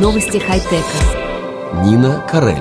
Новости хай-тека. Нина Карель.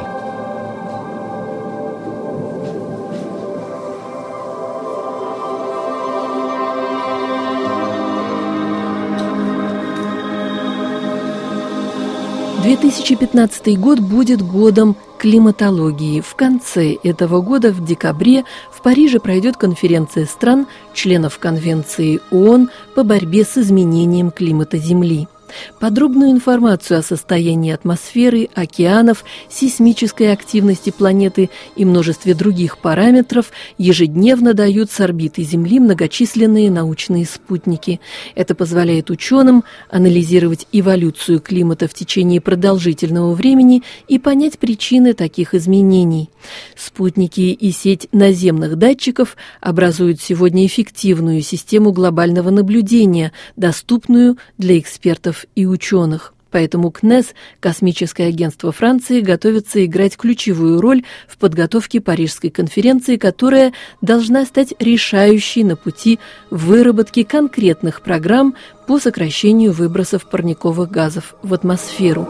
«2015 год будет годом климатологии. В конце этого года, в декабре, в Париже пройдет конференция стран, членов Конвенции ООН по борьбе с изменением климата Земли. Подробную информацию о состоянии атмосферы, океанов, сейсмической активности планеты и множестве других параметров ежедневно дают с орбиты Земли многочисленные научные спутники. Это позволяет ученым анализировать эволюцию климата в течение продолжительного времени и понять причины таких изменений. Спутники и сеть наземных датчиков образуют сегодня эффективную систему глобального наблюдения, доступную для экспертов и ученых. Поэтому КНЕС, космическое агентство Франции, готовится играть ключевую роль в подготовке Парижской конференции, которая должна стать решающей на пути выработки конкретных программ по сокращению выбросов парниковых газов в атмосферу.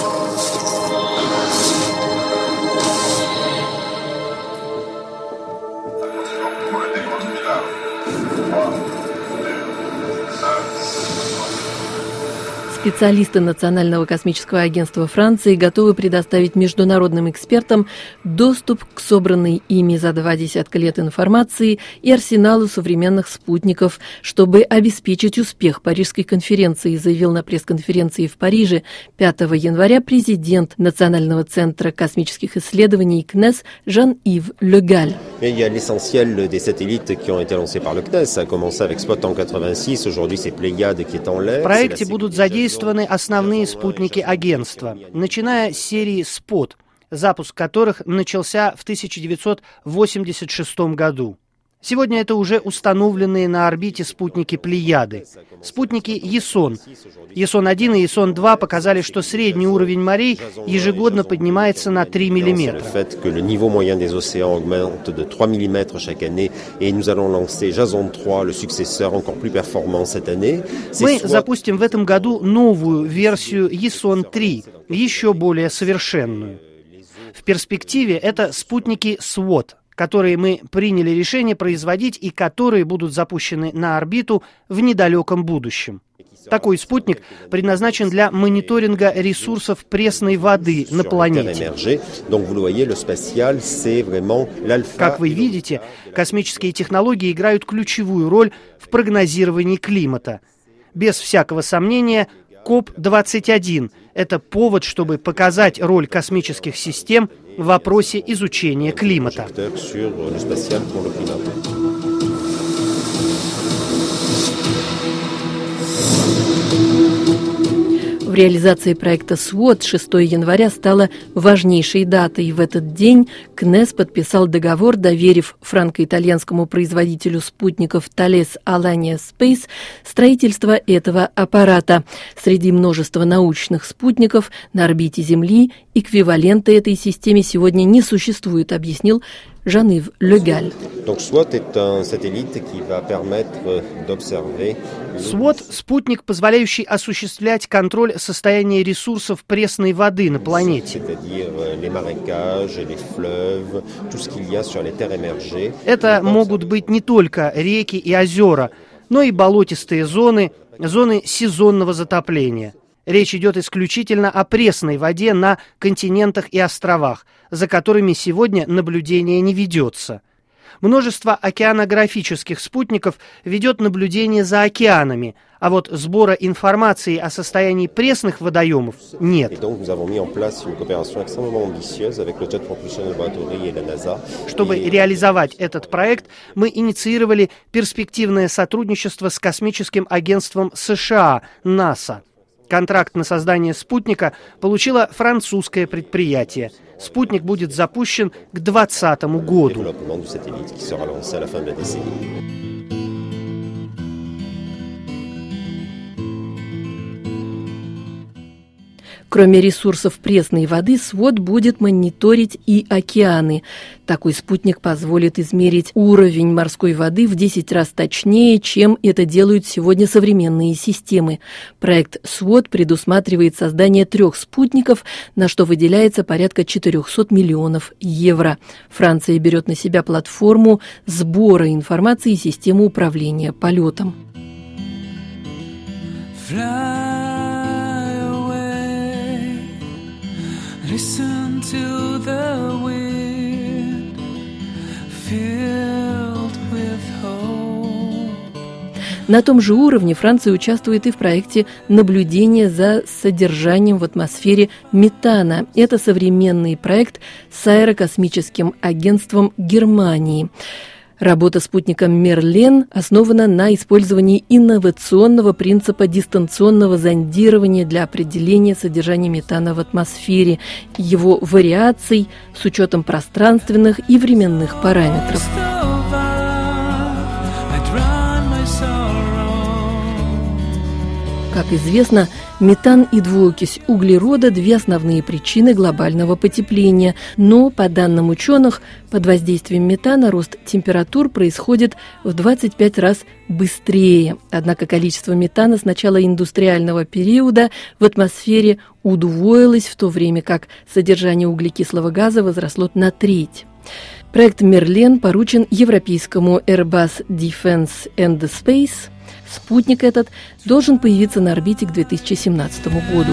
Специалисты Национального космического агентства Франции готовы предоставить международным экспертам доступ к собранной ими за 20 лет информации и арсеналу современных спутников, чтобы обеспечить успех Парижской конференции, заявил на пресс-конференции в Париже 5 января президент Национального центра космических исследований КНЕС Жан-Ив Ле Галь. Il y a l'essentiel des satellites qui ont été lancés par le CNES. Ça a commencé avec Spot en 86. Aujourd'hui, c'est Pléiade qui est en l'air. В проекте будут задействованы основные спутники агентства, начиная с серии «Спот», запуск которых начался в 1986 году. Сегодня это уже установленные на орбите спутники Плеяды. Спутники Ясон. Ясон-1 и Ясон-2 показали, что средний уровень морей ежегодно поднимается на 3 мм. Мы запустим в этом году новую версию Ясон-3, еще более совершенную. В перспективе это спутники SWOT, которые мы приняли решение производить и которые будут запущены на орбиту в недалеком будущем. Такой спутник предназначен для мониторинга ресурсов пресной воды на планете. Как вы видите, космические технологии играют ключевую роль в прогнозировании климата. Без всякого сомнения, КОП-21 – это повод, чтобы показать роль космических систем в вопросе изучения климата. В реализации проекта SWOT 6 января стала важнейшей датой. В этот день КНЕС подписал договор, доверив франко-итальянскому производителю спутников Thales Alenia Space строительство этого аппарата. Среди множества научных спутников на орбите Земли эквивалента этой системе сегодня не существует, объяснил Жан-Ив Ле Галь. SWOT – спутник, позволяющий осуществлять контроль состояния ресурсов пресной воды на планете. Это могут быть не только реки и озера, но и болотистые зоны, зоны сезонного затопления. Речь идет исключительно о пресной воде на континентах и островах, за которыми сегодня наблюдение не ведется. Множество океанографических спутников ведет наблюдение за океанами, а вот сбора информации о состоянии пресных водоемов нет. Чтобы реализовать этот проект, мы инициировали перспективное сотрудничество с космическим агентством США НАСА. Контракт на создание спутника получило французское предприятие. Спутник будет запущен к 2020 году. Кроме ресурсов пресной воды, СВОТ будет мониторить и океаны. Такой спутник позволит измерить уровень морской воды в 10 раз точнее, чем это делают сегодня современные системы. Проект СВОТ предусматривает создание 3 спутников, на что выделяется порядка 400 миллионов евро. Франция берет на себя платформу сбора информации и систему управления полетом. Listen to the wind, filled with hope. На том же уровне Франция участвует и в проекте наблюдения за содержанием в атмосфере метана. Это современный проект с аэрокосмическим агентством Германии. Работа спутника «Мерлен» основана на использовании инновационного принципа дистанционного зондирования для определения содержания метана в атмосфере, его вариаций с учетом пространственных и временных параметров. Как известно, метан и двуокись углерода – 2 основные причины глобального потепления. Но, по данным ученых, под воздействием метана рост температур происходит в 25 раз быстрее. Однако количество метана с начала индустриального периода в атмосфере удвоилось, в то время как содержание углекислого газа возросло на треть. Проект «Мерлен» поручен европейскому Airbus Defence and Space. Спутник этот должен появиться на орбите к 2017 году.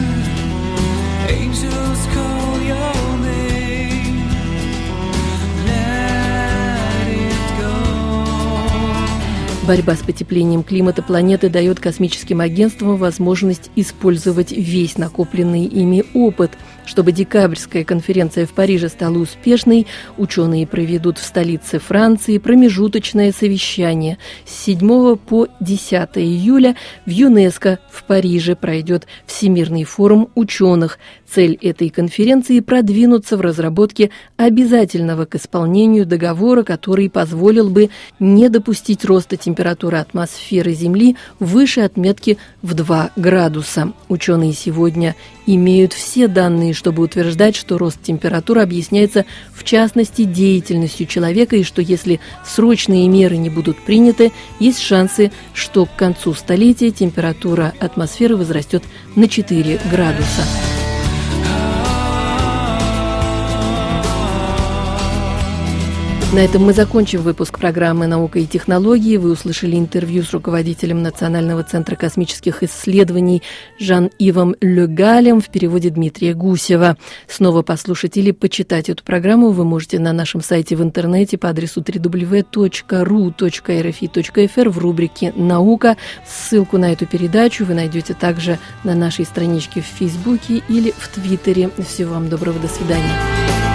Борьба с потеплением климата планеты дает космическим агентствам возможность использовать весь накопленный ими опыт. Чтобы декабрьская конференция в Париже стала успешной, ученые проведут в столице Франции промежуточное совещание. С 7 по 10 июля в ЮНЕСКО в Париже пройдет Всемирный форум ученых. Цель этой конференции – продвинуться в разработке обязательного к исполнению договора, который позволил бы не допустить роста температуры атмосферы Земли выше отметки в 2 градуса. Ученые сегодня имеют все данные, чтобы утверждать, что рост температуры объясняется в частности деятельностью человека, и что если срочные меры не будут приняты, есть шансы, что к концу столетия температура атмосферы возрастет на 4 градуса. На этом мы закончим выпуск программы «Наука и технологии». Вы услышали интервью с руководителем Национального центра космических исследований Жан-Ивом Ле Галлем в переводе Дмитрия Гусева. Снова послушать или почитать эту программу вы можете на нашем сайте в интернете по адресу www.ru.rfi.fr в рубрике «Наука». Ссылку на эту передачу вы найдете также на нашей страничке в Фейсбуке или в Твиттере. Всего вам доброго, до свидания.